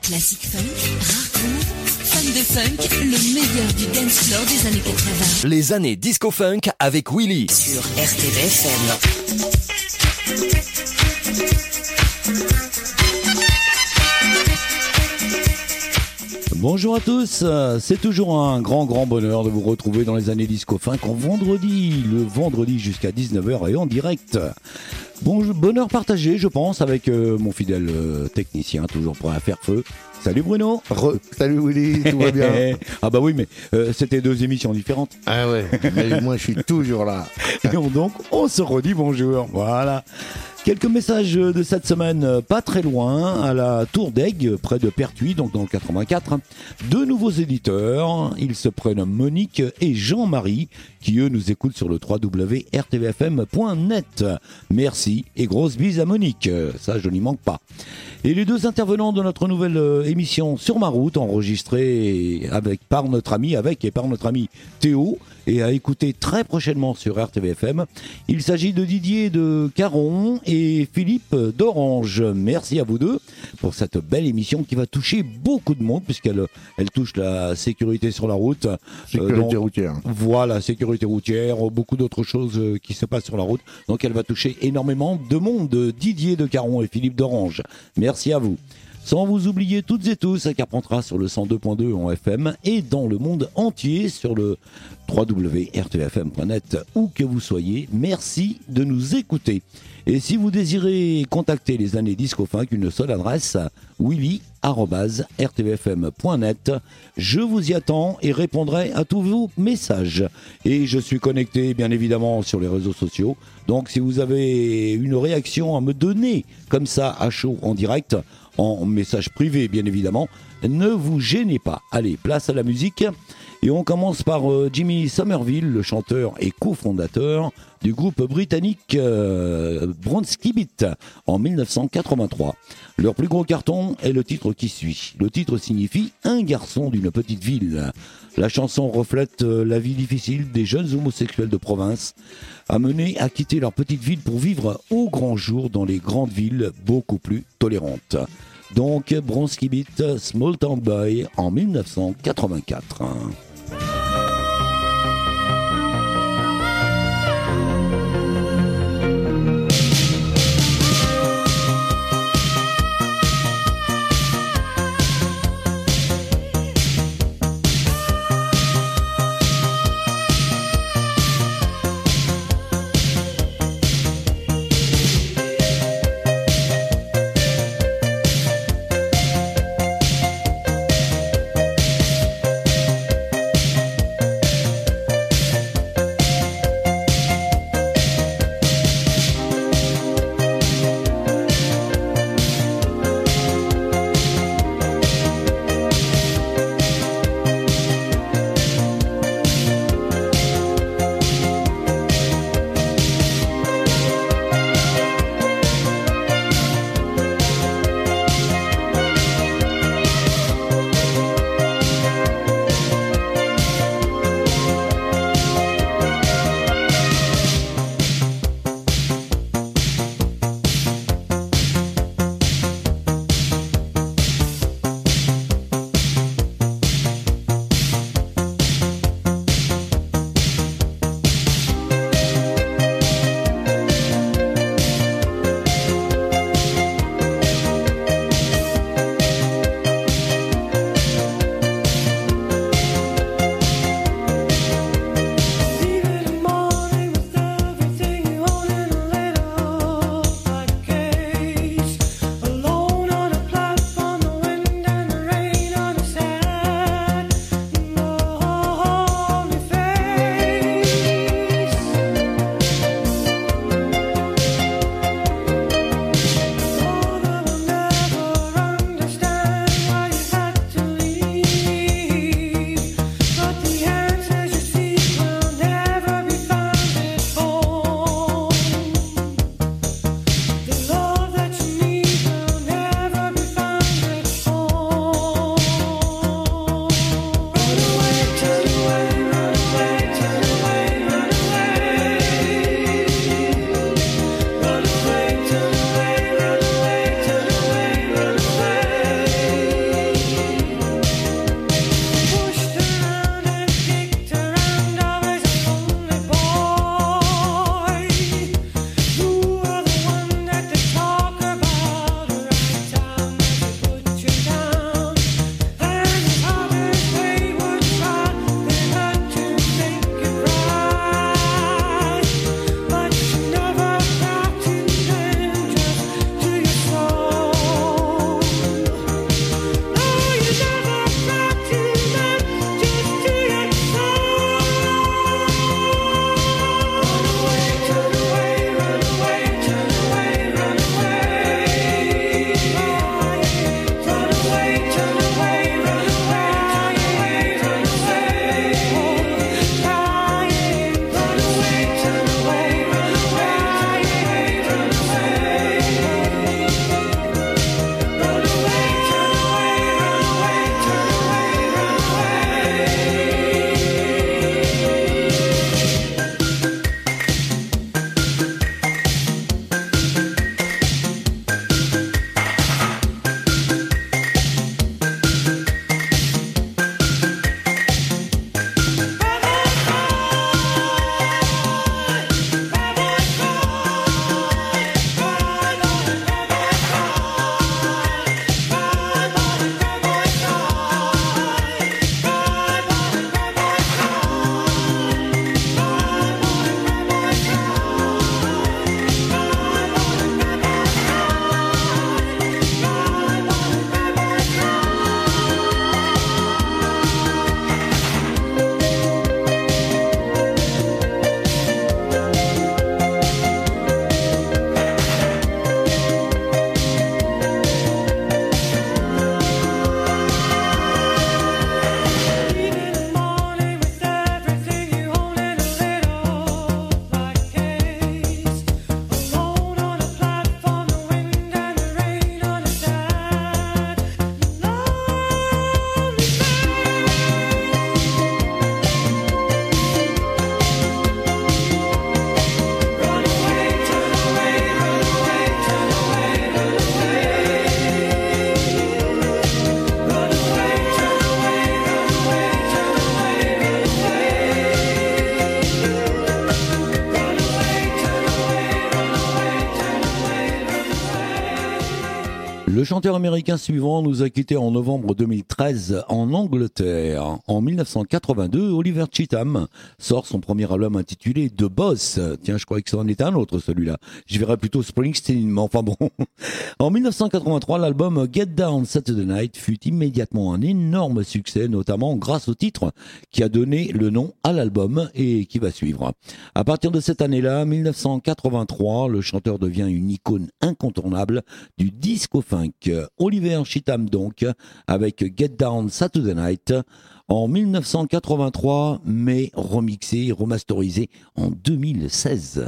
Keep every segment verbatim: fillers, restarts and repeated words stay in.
Classique funk, rare fun de funk, le meilleur du dance floor des années quatre-vingts. Les années disco funk avec Willy sur R T V F M. Bonjour à tous, c'est toujours un grand grand bonheur de vous retrouver dans les années disco funk en vendredi, le vendredi jusqu'à dix-neuf heures et en direct. Bon, bonheur partagé je pense avec euh, mon fidèle euh, technicien toujours prêt à faire feu. Salut Bruno. Re, salut Willy, tout va bien? Ah bah oui mais euh, c'était deux émissions différentes. Ah ouais, mais moi je suis toujours là. Et donc on se redit bonjour, voilà. Quelques messages de cette semaine, pas très loin, à la Tour d'Aigue, près de Pertuis, donc dans le quatre-vingt-quatre. Deux nouveaux éditeurs, ils se prénomment Monique et Jean-Marie, qui eux nous écoutent sur le w w w point r t v f m point net. Merci et grosse bise à Monique, ça je n'y manque pas. Et les deux intervenants de notre nouvelle émission Sur ma route, enregistrée avec, par notre ami, avec et par notre ami Théo, et à écouter très prochainement sur R T V F M. Il s'agit de Didier de Caron et Philippe d'Orange. Merci à vous deux pour cette belle émission qui va toucher beaucoup de monde puisqu'elle elle touche la sécurité sur la route. Sécurité euh, donc, routière. Voilà, sécurité routière, beaucoup d'autres choses qui se passent sur la route. Donc elle va toucher énormément de monde. Didier de Caron et Philippe d'Orange. Merci à vous. Sans vous oublier toutes et tous à Carpentras sur le cent deux point deux en F M et dans le monde entier sur le w w w point r t v f m point net où que vous soyez. Merci de nous écouter. Et si vous désirez contacter les années disco funk, une seule adresse, willy arobase r t v f m point net. Je vous y attends et répondrai à tous vos messages. Et je suis connecté bien évidemment sur les réseaux sociaux. Donc si vous avez une réaction à me donner comme ça à chaud en direct, en message privé bien évidemment, ne vous gênez pas. Allez, place à la musique. Et on commence par euh, Jimmy Somerville, le chanteur et cofondateur du groupe britannique euh, Bronski Beat en dix-neuf cent quatre-vingt-trois. Leur plus gros carton est le titre qui suit. Le titre signifie « Un garçon d'une petite ville ». La chanson reflète euh, la vie difficile des jeunes homosexuels de province, amenés à quitter leur petite ville pour vivre au grand jour dans les grandes villes beaucoup plus tolérantes. Donc Bronski Beat, Small Town Boy en dix-neuf cent quatre-vingt-quatre. Le chanteur américain suivant nous a quittés en novembre deux mille treize en Angleterre. En mille neuf cent quatre-vingt-deux, Oliver Cheatham sort son premier album intitulé The Boss. Tiens, je croyais que ça en était un autre, celui-là. Je verrais plutôt Springsteen, mais enfin bon. En mille neuf cent quatre-vingt-trois, l'album Get Down Saturday Night fut immédiatement un énorme succès, notamment grâce au titre qui a donné le nom à l'album et qui va suivre. À partir de cette année-là, mille neuf cent quatre-vingt-trois, le chanteur devient une icône incontournable du disco funk. Oliver Cheatham donc, avec Get Down Saturday Night en mille neuf cent quatre-vingt-trois, mais remixé, remasterisé en deux mille seize.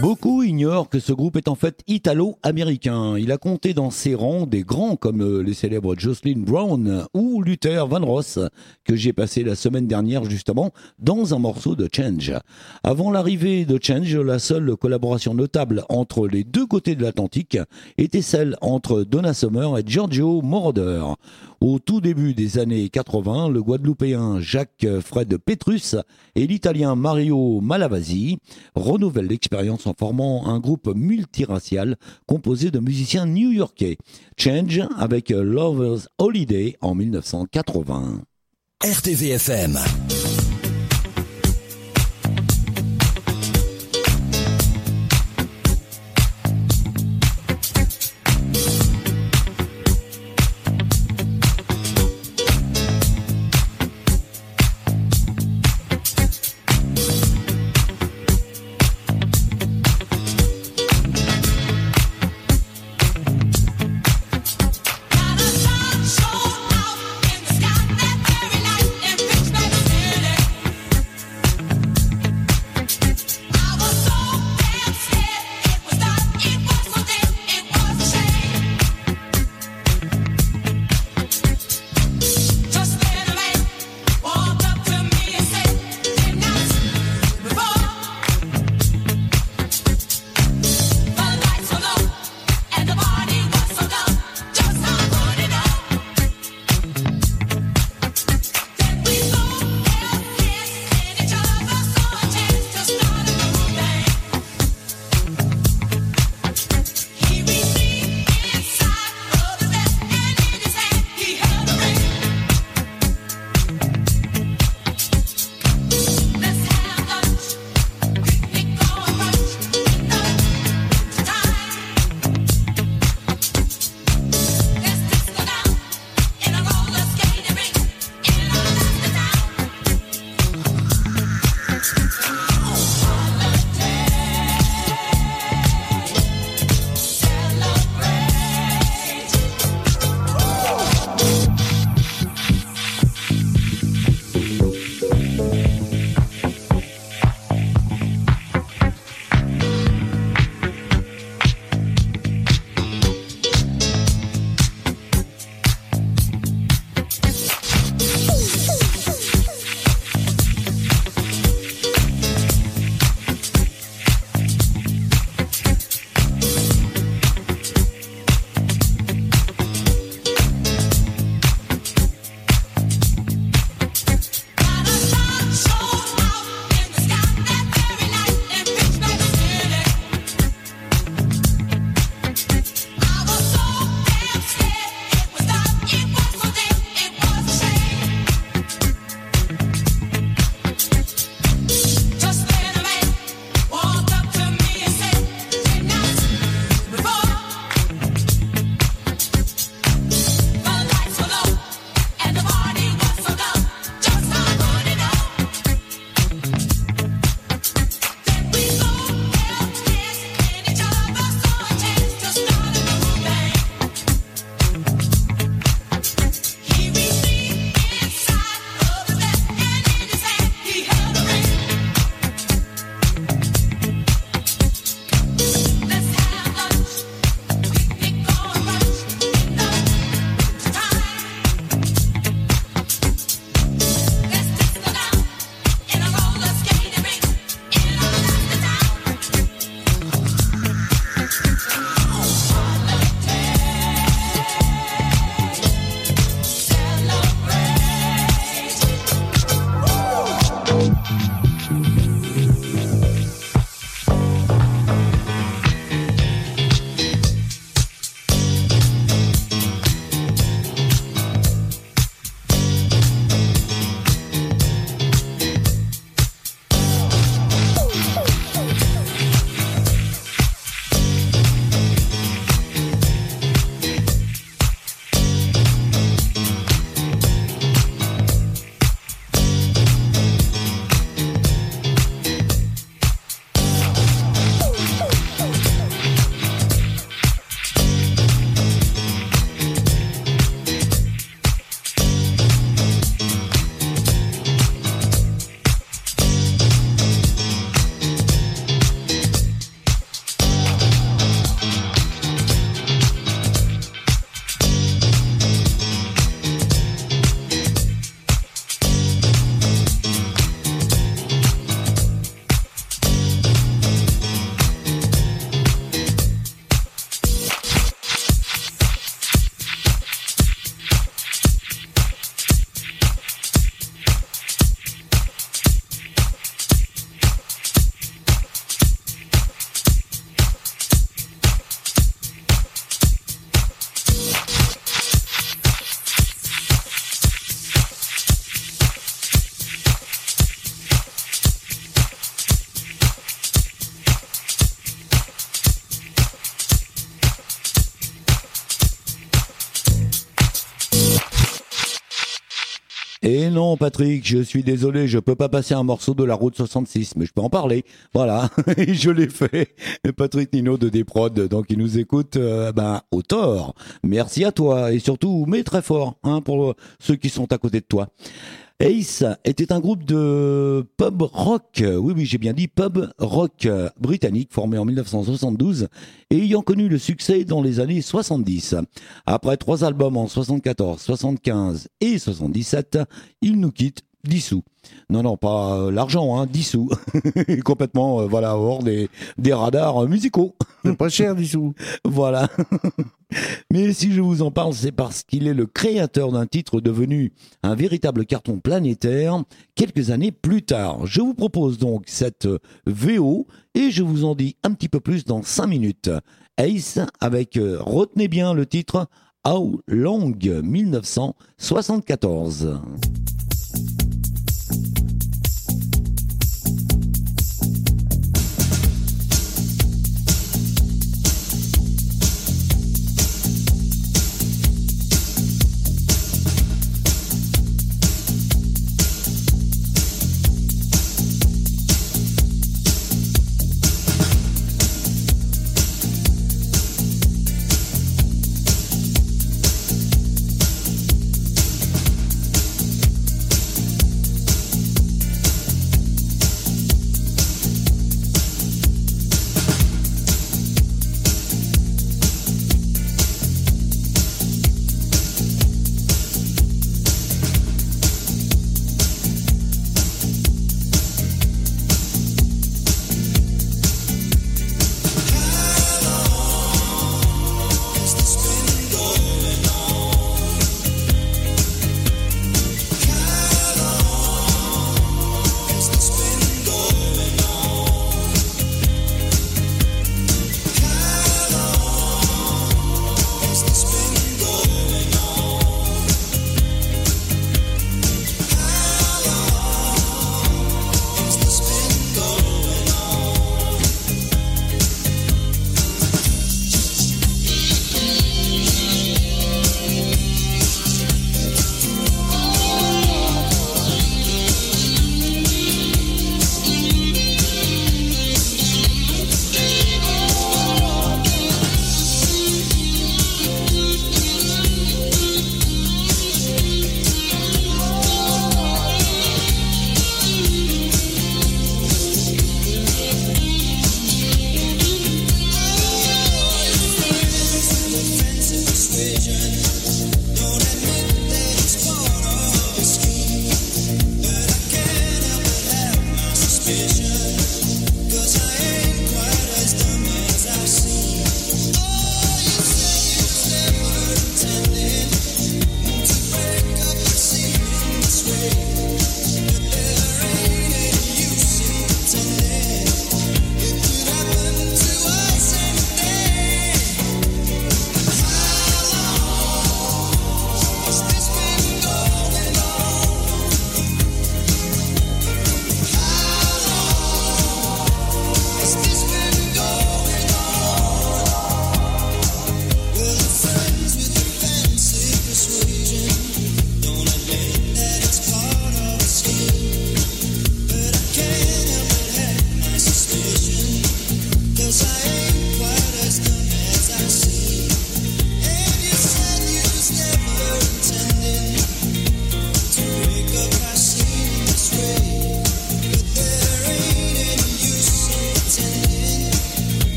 Beaucoup ignorent que ce groupe est en fait italo-américain. Il a compté dans ses rangs des grands comme les célèbres Jocelyn Brown ou Luther Vandross, que j'ai passé la semaine dernière justement dans un morceau de Change. Avant l'arrivée de Change, la seule collaboration notable entre les deux côtés de l'Atlantique était celle entre Donna Summer et Giorgio Moroder. Au tout début des années quatre-vingts, le Guadeloupéen Jacques Fred Petrus et l'Italien Mario Malavasi renouvellent l'expérience en formant un groupe multiracial composé de musiciens new-yorkais. Change avec Lover's Holiday en dix-neuf cent quatre-vingts. R T V F M. Show out in the sky that very night and reach back. Et non, Patrick, je suis désolé, je peux pas passer un morceau de la route soixante-six, mais je peux en parler. Voilà, et je l'ai fait. Patrick Nino de Desprod, donc il nous écoute, euh, ben, au tort. Merci à toi, et surtout, mets très fort, hein, pour ceux qui sont à côté de toi. Ace était un groupe de pub rock, oui oui j'ai bien dit pub rock britannique formé en dix-neuf cent soixante-douze et ayant connu le succès dans les années soixante-dix. Après trois albums en soixante-quatorze, soixante-quinze et soixante-dix-sept, il nous quitte dissous. Non, non, pas euh, l'argent, hein, dissous. Complètement, euh, voilà, hors des, des radars musicaux. C'est pas cher du tout. Voilà. Mais si je vous en parle, c'est parce qu'il est le créateur d'un titre devenu un véritable carton planétaire quelques années plus tard. Je vous propose donc cette V O et je vous en dis un petit peu plus dans cinq minutes. Ace avec, euh, retenez bien le titre, How Long, dix-neuf cent soixante-quatorze.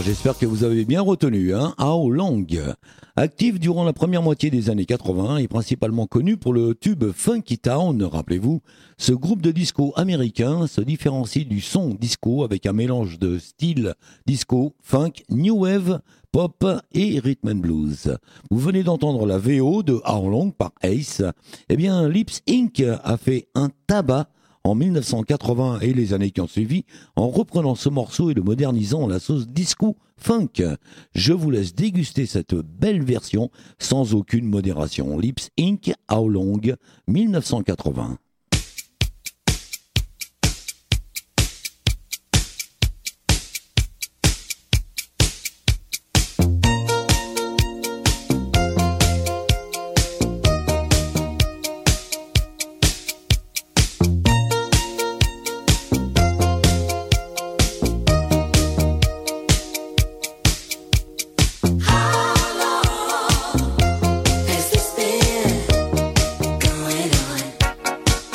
j'espère que vous avez bien retenu, hein, How Long. Actif durant la première moitié des années quatre-vingts et principalement connu pour le tube Funky Town, rappelez-vous, ce groupe de disco américain se différencie du son disco avec un mélange de style disco, funk, new wave, pop et rhythm and blues. Vous venez d'entendre la V O de How Long par Ace. Eh bien, Lips Incorporated a fait un tabac en mille neuf cent quatre-vingts et les années qui ont suivi, en reprenant ce morceau et le modernisant à la sauce disco funk. Je vous laisse déguster cette belle version sans aucune modération. Lips Incorporated, How Long, mille neuf cent quatre-vingts. Has this been going on?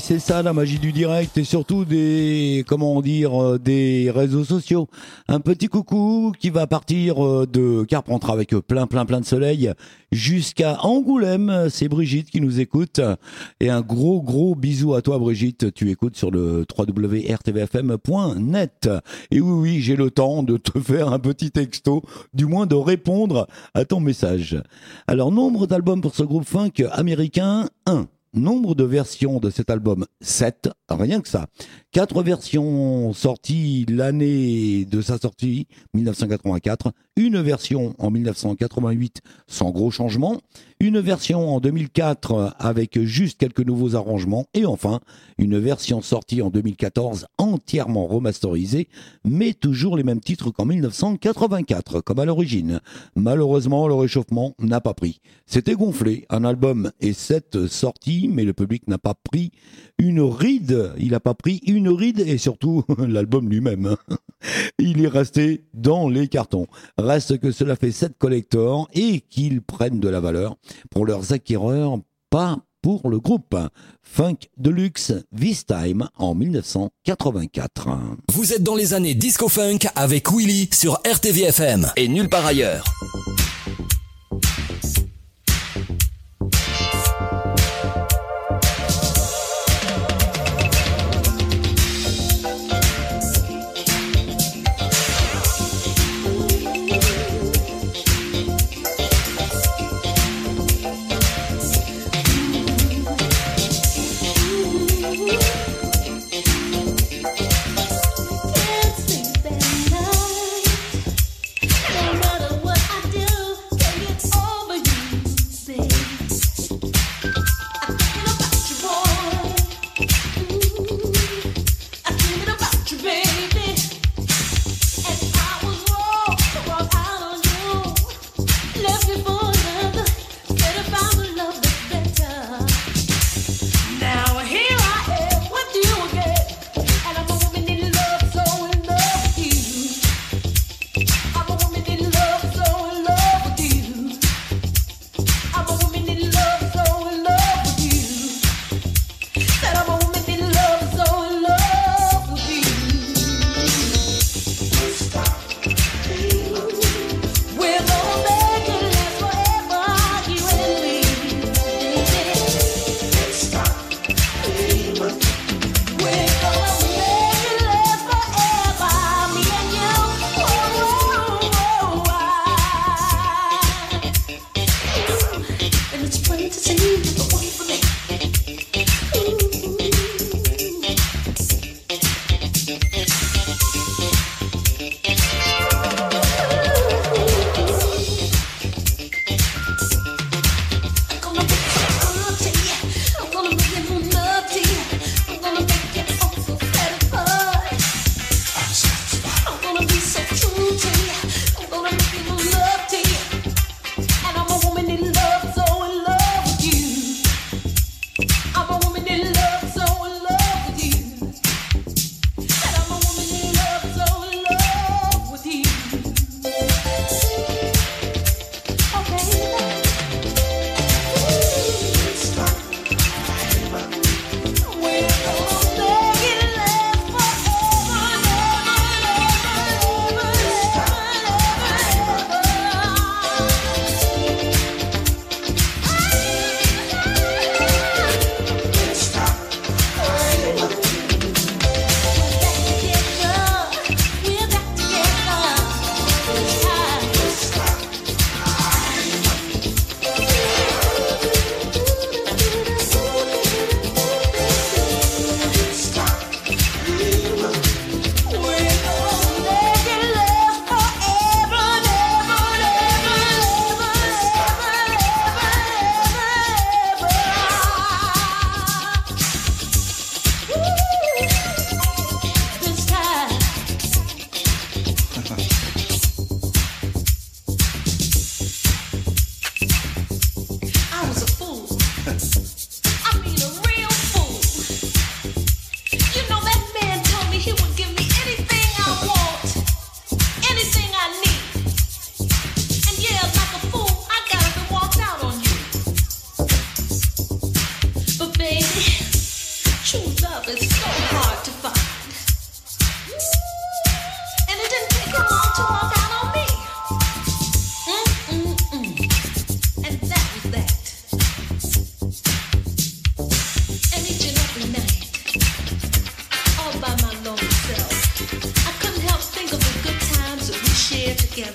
c'est ça la magie du direct et surtout des, comment dire, des réseaux sociaux. Un petit coucou qui va partir de Carpentras avec plein plein plein de soleil jusqu'à Angoulême. C'est Brigitte qui nous écoute. Et un gros gros bisou à toi Brigitte. Tu écoutes sur le w w w point r t v f m point net. Et oui oui, j'ai le temps de te faire un petit texto, du moins de répondre à ton message. Alors, nombre d'albums pour ce groupe funk américain, un. Nombre de versions de cet album, sept, rien que ça. Quatre versions sorties l'année de sa sortie, dix-neuf cent quatre-vingt-quatre. Une version en dix-neuf cent quatre-vingt-huit, sans gros changement. Une version en deux mille quatre avec juste quelques nouveaux arrangements. Et enfin, une version sortie en deux mille quatorze entièrement remasterisée, mais toujours les mêmes titres qu'en dix-neuf cent quatre-vingt-quatre, comme à l'origine. Malheureusement, le réchauffement n'a pas pris. C'était gonflé, un album et sept sorties, mais le public n'a pas pris une ride. Il n'a pas pris une ride et surtout l'album lui-même. Il est resté dans les cartons. Reste que cela fait sept collectors et qu'ils prennent de la valeur pour leurs acquéreurs, pas pour le groupe. Funk Deluxe This Time en dix-neuf cent quatre-vingt-quatre. Vous êtes dans les années disco funk avec Willy sur R T V F M et nulle part ailleurs. No matter what I did.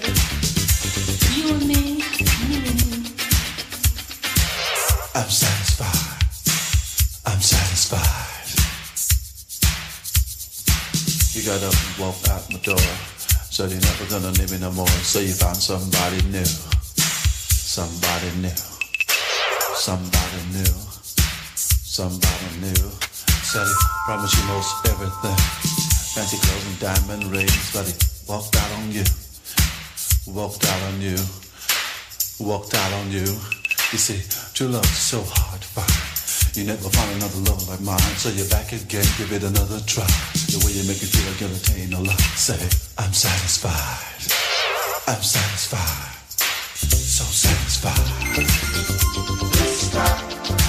You and me, me and you. I'm satisfied. I'm satisfied. You got up and walked out my door. Said you're never gonna leave me no more. So you found somebody new. Somebody new. Somebody new. Somebody new. Said he promised you most everything. Fancy clothes and diamond rings. But he walked out on you. Walked out on you. Walked out on you. You see, true love is so hard to find. You never find another love like mine. So you're back again, give it another try. The way you make me feel like you'll attain a lot. Say, I'm satisfied. I'm satisfied. So satisfied. This time.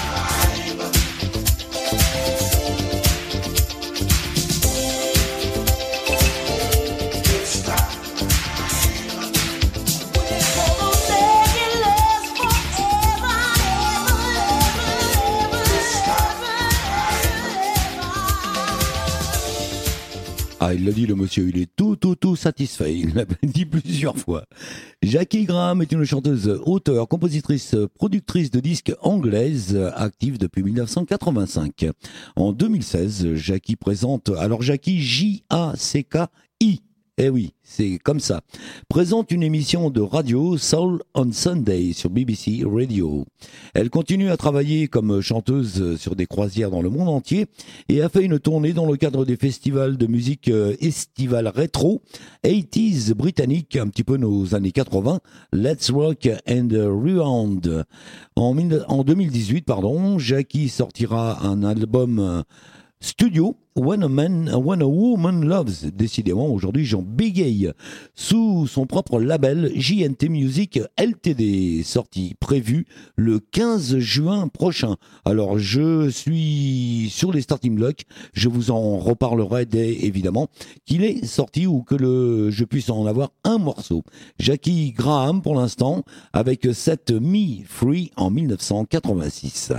Ah, il l'a dit le monsieur, il est tout, tout, tout satisfait, il l'a dit plusieurs fois. Jackie Graham est une chanteuse, auteure, compositrice, productrice de disques anglaise, active depuis mille neuf cent quatre-vingt-cinq. En deux mille seize, Jackie présente, alors Jackie J A C K I, eh oui, c'est comme ça, présente une émission de radio Soul on Sunday sur B B C Radio. Elle continue à travailler comme chanteuse sur des croisières dans le monde entier et a fait une tournée dans le cadre des festivals de musique estivale rétro, quatre-vingt-dix britanniques, un petit peu nos années quatre-vingts, Let's Rock and Rewind. En, en deux mille dix-huit, pardon, Jackie sortira un album studio, When a Man, When a Woman Loves. Décidément, aujourd'hui, j'en bégaye. Sous son propre label, J N T Music L T D, sortie prévue le quinze juin prochain. Alors, je suis sur les starting blocks. Je vous en reparlerai dès, évidemment, qu'il est sorti ou que le, je puisse en avoir un morceau. Jackie Graham, pour l'instant, avec Set Me Free en mille neuf cent quatre-vingt-six.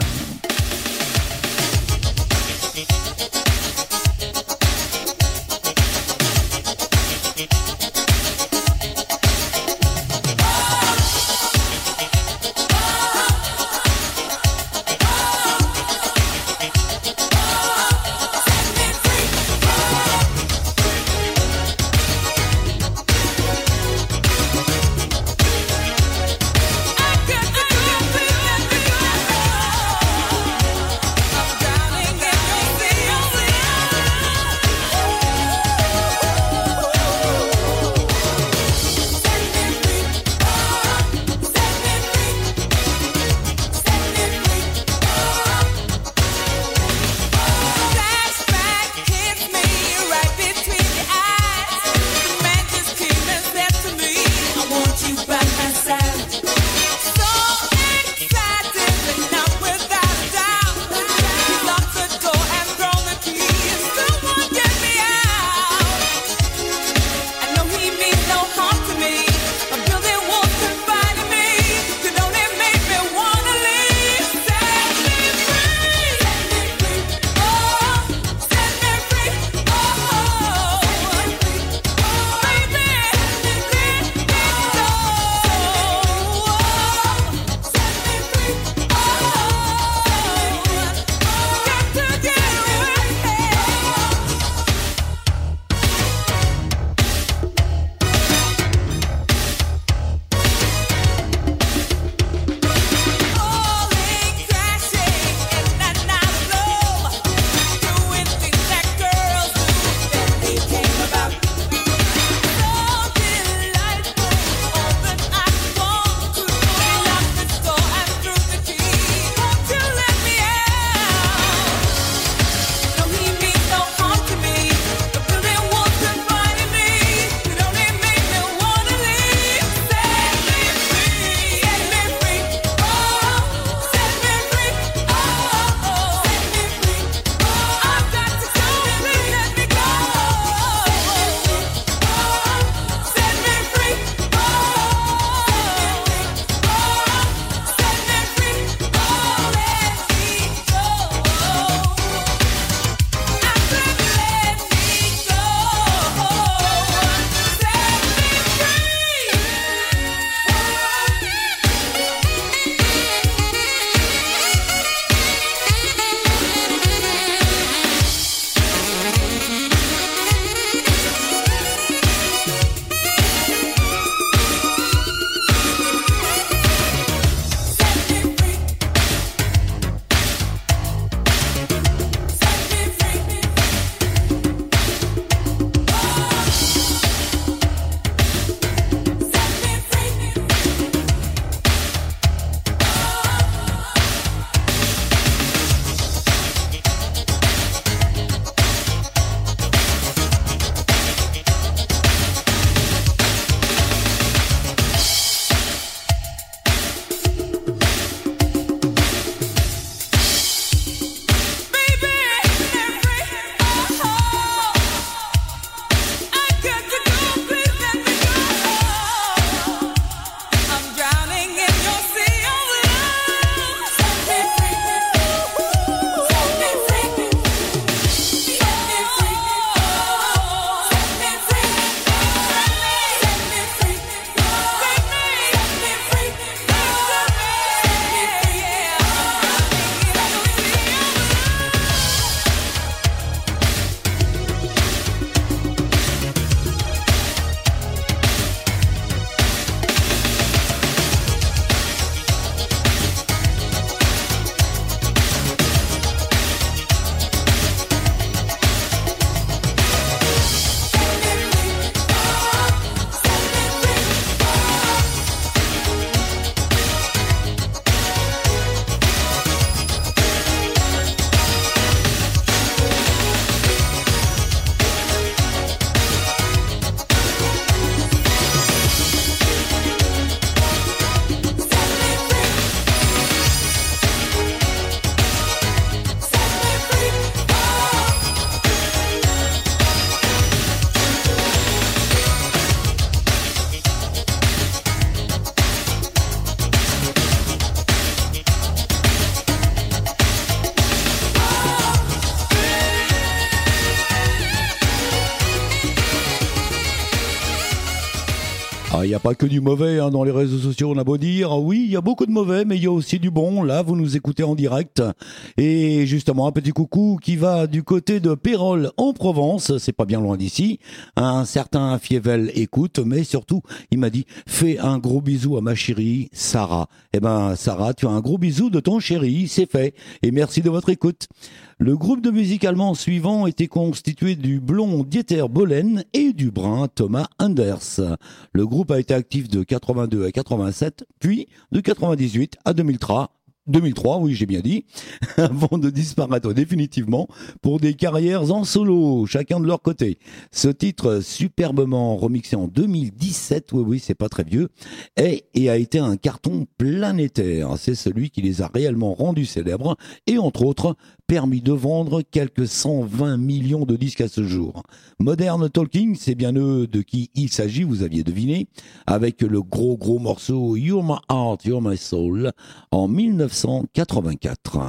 Ah, il n'y a pas que du mauvais hein, dans les réseaux sociaux, on a beau dire. Oui, il y a beaucoup de mauvais, mais il y a aussi du bon. Là, vous nous écoutez en direct. Et justement, un petit coucou qui va du côté de Pérols en Provence. C'est pas bien loin d'ici. Un certain Fievel écoute, mais surtout, il m'a dit, fais un gros bisou à ma chérie, Sarah. Eh ben, Sarah, tu as un gros bisou de ton chéri, c'est fait. Et merci de votre écoute. Le groupe de musique allemand suivant était constitué du blond Dieter Bohlen et du brun Thomas Anders. Le groupe a été actif de quatre-vingt-deux à quatre-vingt-sept, puis de quatre-vingt-dix-huit à deux mille trois. deux mille trois, oui, j'ai bien dit, avant de disparaître définitivement pour des carrières en solo, chacun de leur côté. Ce titre, superbement remixé en deux mille dix-sept, oui, oui, c'est pas très vieux, est et a été un carton planétaire. C'est celui qui les a réellement rendus célèbres et, entre autres, permis de vendre quelques cent vingt millions de disques à ce jour. Modern Talking, c'est bien eux de qui il s'agit, vous aviez deviné, avec le gros gros morceau You're My Heart, You're My Soul en mille neuf cent quatre-vingt-quatre.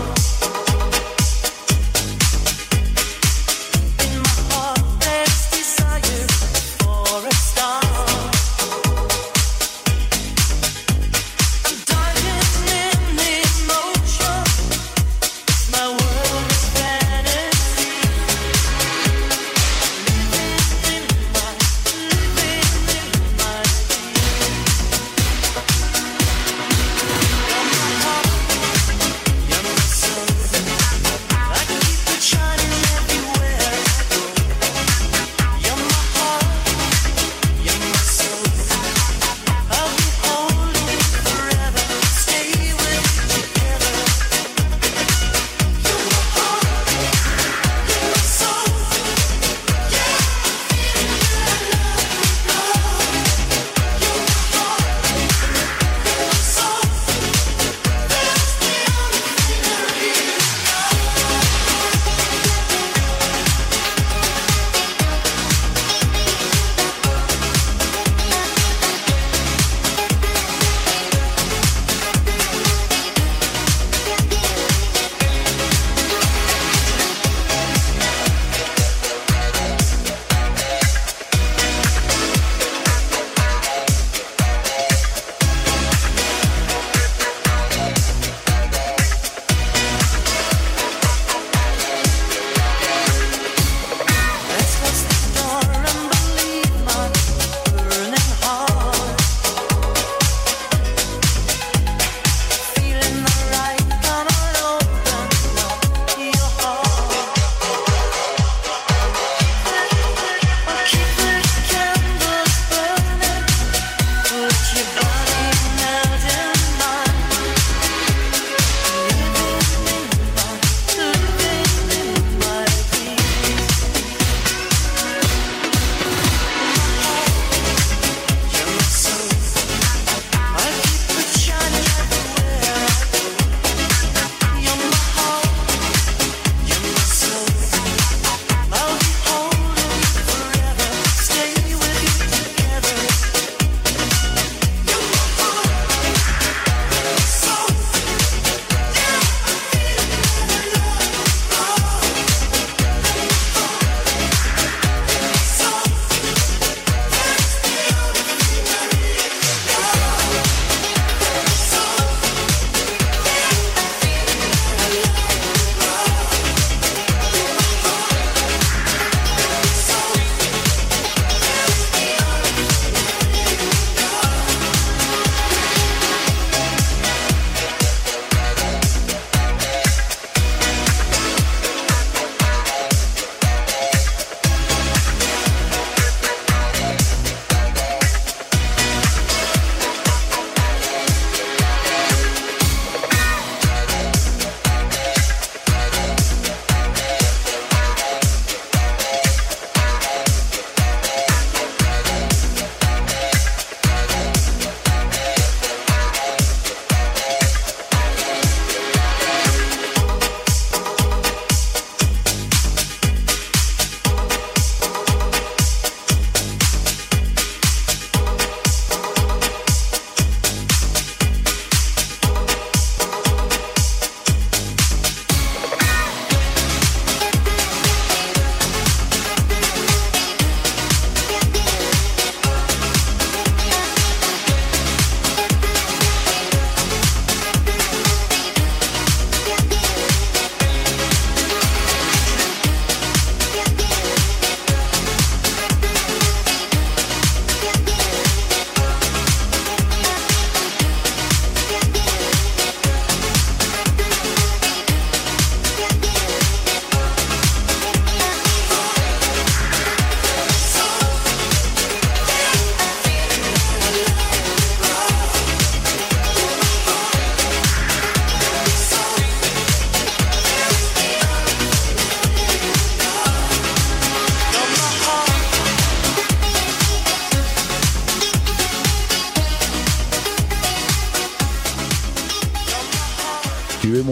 In my heart there's desire.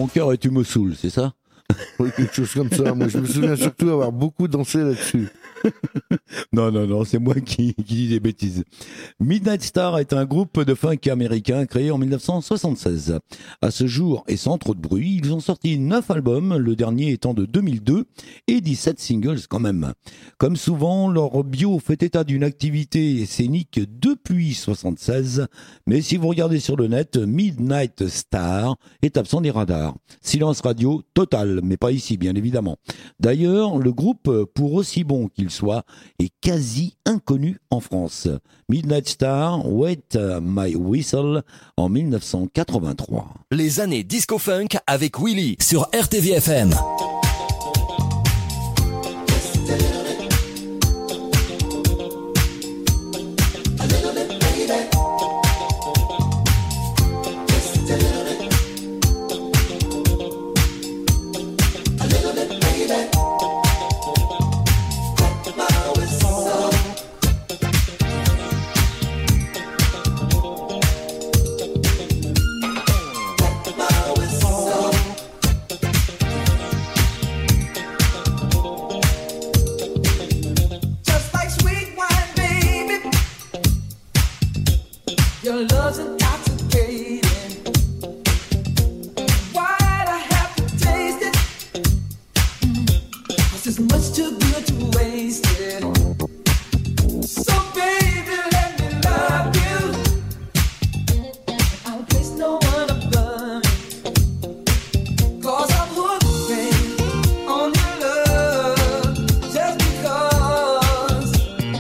mon cœur et tu me saoules, c'est ça? Oui, quelque chose comme ça. Moi, je me souviens surtout avoir beaucoup dansé là-dessus. Non, non, non, c'est moi qui, qui dis des bêtises. Midnight Star est un groupe de funk américain créé en dix-neuf cent soixante-seize. À ce jour, et sans trop de bruit, ils ont sorti neuf albums, le dernier étant de deux mille deux, et dix-sept singles quand même. Comme souvent, leur bio fait état d'une activité scénique depuis soixante-seize, mais si vous regardez sur le net, Midnight Star est absent des radars. Silence radio total, mais pas ici, bien évidemment. D'ailleurs, le groupe, pour aussi bon qu'il soit, est quasi inconnu en France. Midnight Star, Wet My Whistle, en dix-neuf cent quatre-vingt-trois. Les années disco funk avec Willy sur R T V F M. Your love's intoxicating. Why'd I have to taste it? Mm. 'Cause it's much too good to waste it. So baby, let me love you. I'll place no one above you. 'Cause I'm hooked, baby, on your love. Just because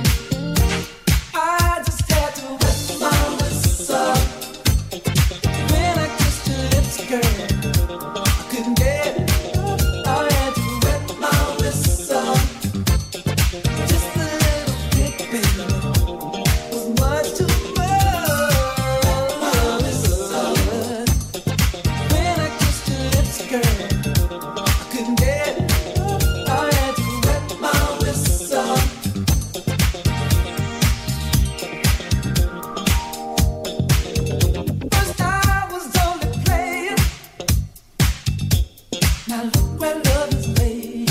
I just had to wet my whistle. When I kissed your lips, girl, I couldn't get it. I had to wet my whistle. Just a little bit, baby, was much too much. My whistle. When I kissed your lips, girl, I couldn't get it. I had to wet my whistle. First I was only playing. Now look where love is laying.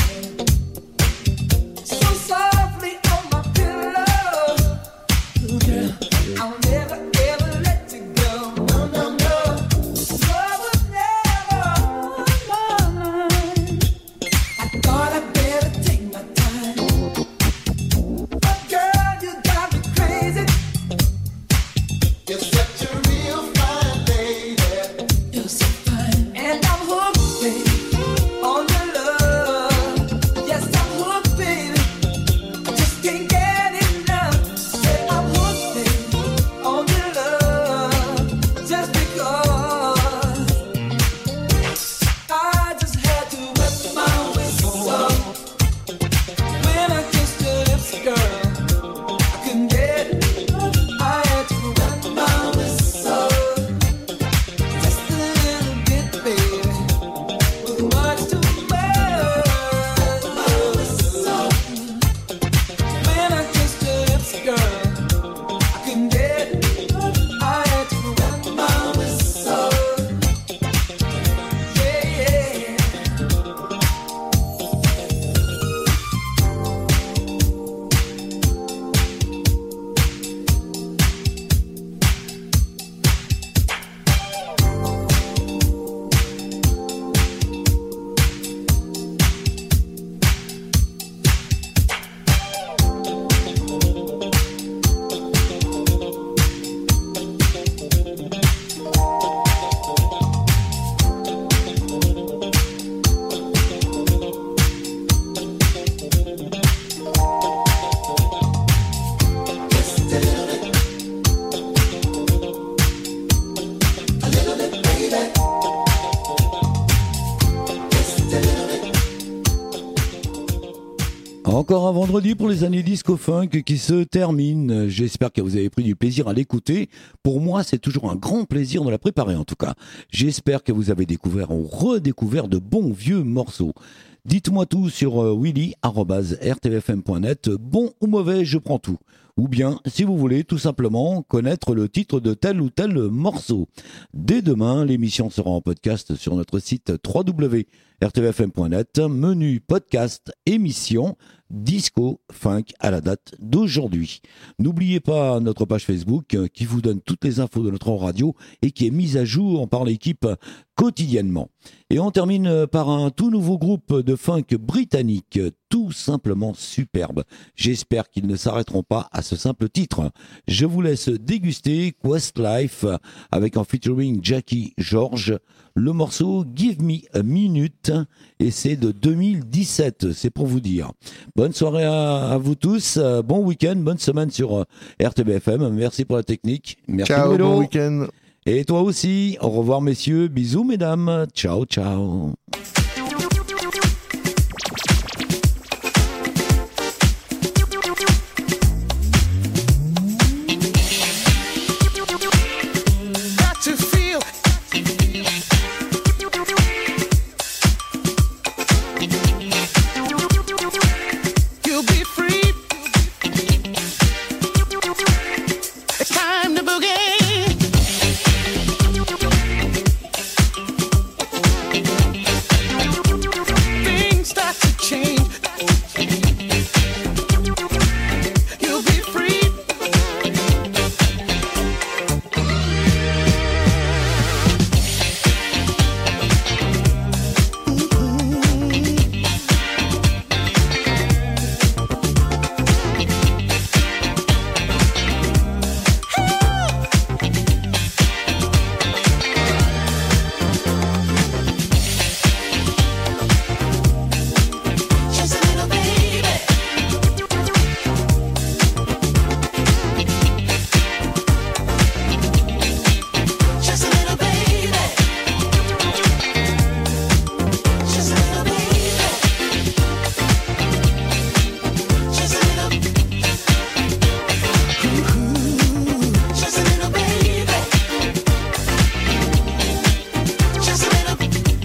So softly on my pillow. Ooh, girl, I'll never ever let you go. No, no, no. Love was never mine. I thought I'd better take my time. But girl, you got me crazy. You're such a real fine lady. You're so fine. And I'm hooked, baby, on your love. Yes, I'm hooked, baby. I just can't get enough. Yeah, I'm hooked, baby, on your love. Just because I just had to wet my whistle. When I kissed your lips, girl, I couldn't get it. I had to wet my whistle. Just a little bit, baby, was much too much. My whistle. When I kissed your lips, girl, I couldn't get it. I had to wet my whistle. Yeah, yeah. Encore un vendredi pour les années disco funk qui se terminent. J'espère que vous avez pris du plaisir à l'écouter. Pour moi, c'est toujours un grand plaisir de la préparer en tout cas. J'espère que vous avez découvert ou redécouvert de bons vieux morceaux. Dites-moi tout sur willy arobase r t v f m point net. Bon ou mauvais, je prends tout. ou bien, si vous voulez, tout simplement connaître le titre de tel ou tel morceau. Dès demain, l'émission sera en podcast sur notre site w w w point r t v f m point net, menu podcast, émission, disco, funk à la date d'aujourd'hui. N'oubliez pas notre page Facebook euh, qui vous donne toutes les infos de notre radio et qui est mise à jour par l'équipe quotidiennement. Et on termine par un tout nouveau groupe de funk britannique, tout simplement superbe. J'espère qu'ils ne s'arrêteront pas à ce simple titre. Je vous laisse déguster Questlife avec en featuring Jackie George, le morceau Give Me a Minute, et c'est de deux mille dix-sept, c'est pour vous dire. Bonne soirée à, à vous tous, bon week-end, bonne semaine sur euh, R T B F M, merci pour la technique. Merci Ciao, Mélo. bon week-end. Et toi aussi, au revoir messieurs, bisous mesdames, ciao ciao. Got to feel. You'll be free. It's time to boogie. Things start to change. You'll be free. Just a little baby. Just a little baby. Just a little baby. Just a little. Just a little baby. Just a little.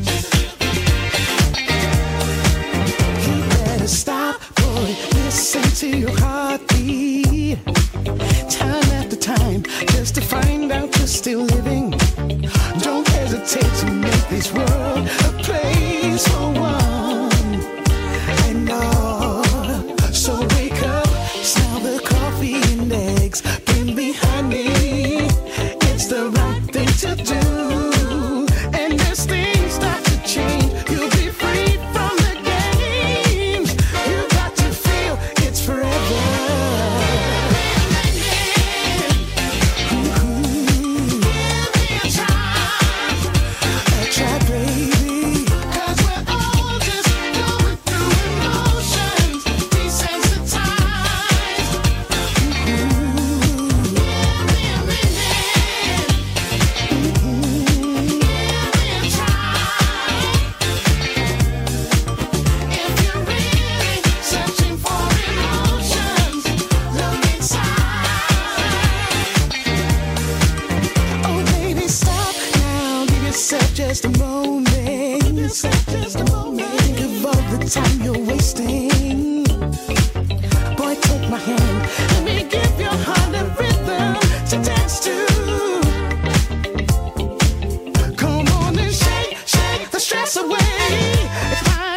You better stop, boy. Listen to your heartbeat. Time after time, just to find out you're still living. Don't hesitate to make this world a place for one and all. So wake up, smell the coffee and eggs. Bring me honey, it's the right thing to do. And as things start to change, you'll be free from the games. You got to feel it's forever. Try, baby, 'cause we're all just going through emotions, desensitized. Give me a minute. Give me a try. If you're really searching for emotions, look inside. Oh, baby, stop now. Give yourself just a moment. Give yourself just a moment. Think of all the time you're wasting. Boy, take my hand. Let me give your heart a rhythm to dance to. Come on and shake, shake the stress away. It's time